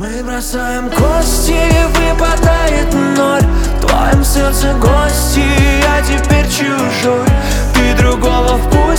Мы бросаем кости, выпадает ноль. В твоем сердце гости, я теперь чужой. Ты другого в путь